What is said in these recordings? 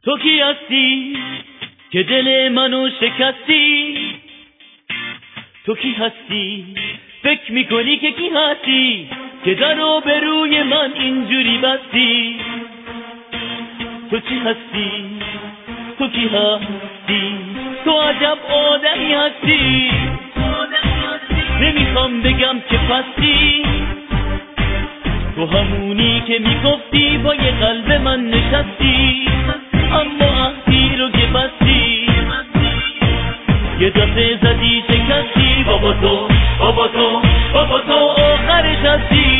تو کی هستی که دل منو شکستی؟ تو کی هستی فکر میکنی که کی هستی که درو به روی من اینجوری بستی؟ تو چی هستی؟ تو کی هستی؟ تو عجب آدمی هستی. نمیخوام بگم که پستی، تو همونی که میگفتی با یه قلب من نشستی، اما عهدی رو که بستی یه دفعه زدی شکستی. بابا تو بابا تو بابا تو آخرش هستی.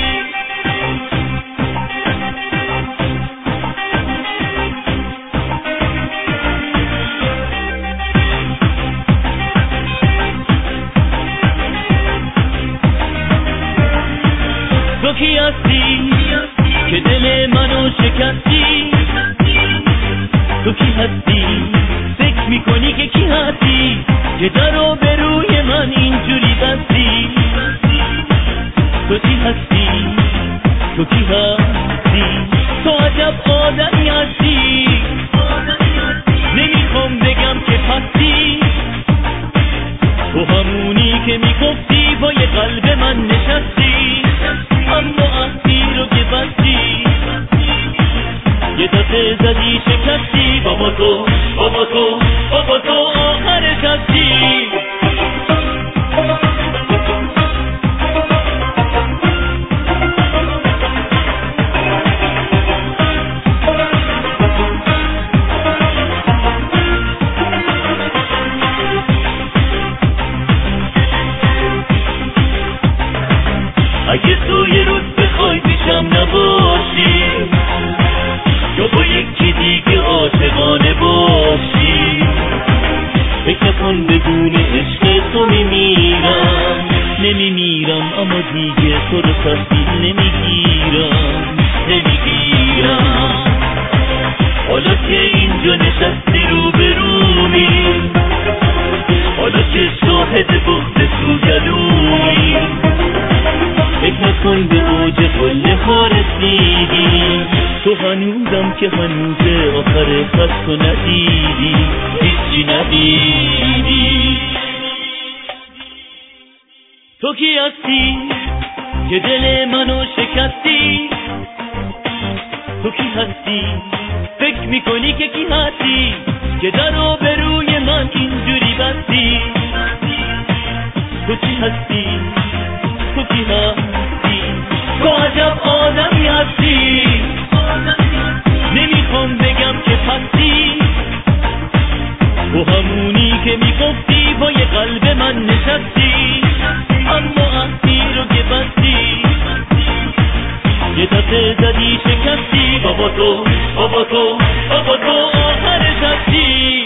تو کی هستی که دل منو شکستی؟ تو کی هستی فکر میکنی که کی هستی که درو به روی من اینجوری بستی؟ تو چی هستی؟ تو کی هستی؟ تو عجب آدمی هستی. نمیخوام بگم که پستی، تو همونی که میگفتی با یه قلب من نشستی، اما عهدی رو که بستی یه دفعه زدی شکستی. بابا تو بابا تو بابا تو آخرش هستی. اگه تو یه روز بخوای پیشم نباشی یا با یکی دیگه عاشقانه باشی، فکر کن بدون عشق تو میمیرم. نمیمیرم اما دیگه تو رو تحویل نمیگیرم. حالا که اینجا نشستی رو به رومی، حالا که شاهد بغض تو گلومی، فکر نکن به اوج قله ها رسیدی، تو هنوزم که هنوز آخر خط تو ندیدی، هیچی ندیدی. تو کی هستی که دل منو شکستی؟ تو کی هستی فکر میکنی که کی هستی که درو به روی من اینجوری بستی؟ تو چی هستی؟ تو کی هستی؟ تو عجب آدمی هستی. نمیخوام بگم که پستی، تو همونی که میگفتی با یه قلب من نشستی، اما عهدی رو که بستی یه دفعه زدی شکستی. بابا تو بابا تو بابا تو آخرش هستی.